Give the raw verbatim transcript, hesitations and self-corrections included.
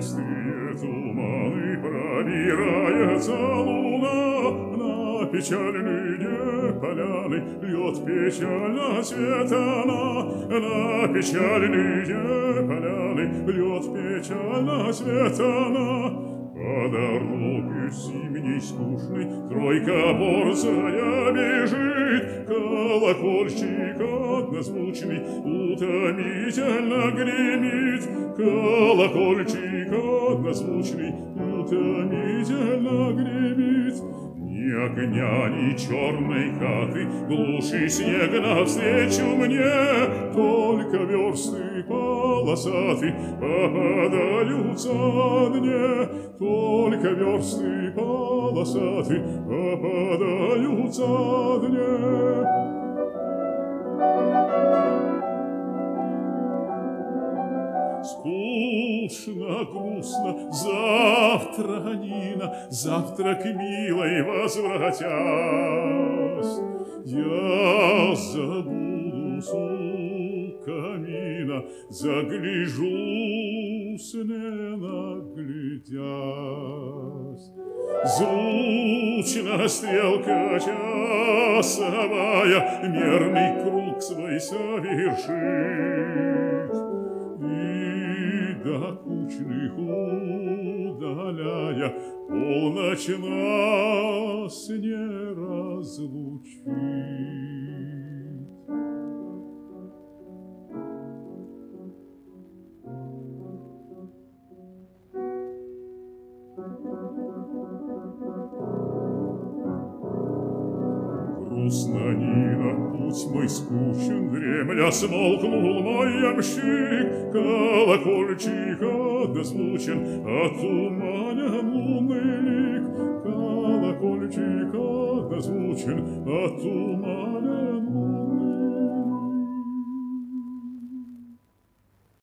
Серебристые туманы пробирается луна, на печальные поляны льет печально свет она, на печальные поляны льет печально свет она. По дороге зимней скучной тройка борзая бежит, колокольчик однозвучный утомительно гремит, колокольчик однозвучный утомительно гремит. Ни огня, ни черной хаты, глуши снег навстречу мне, только версты полосаты попадаются мне, только версты полосаты попадаются мне. Скучно, грустно, завтра, Нина, завтра к милой возвратясь, я забудусь у камина, загляжусь, не наглядясь. Звучна стрелка часовая мерный круг свой совершит, докучных удаляя, полночь нас не разлучит. Грустно, Нина, путь мой скучен, дремля смолкнул мой ямщик, колокольчик однозвучен, отуманен лунный лик, колокольчик однозвучен, отуманен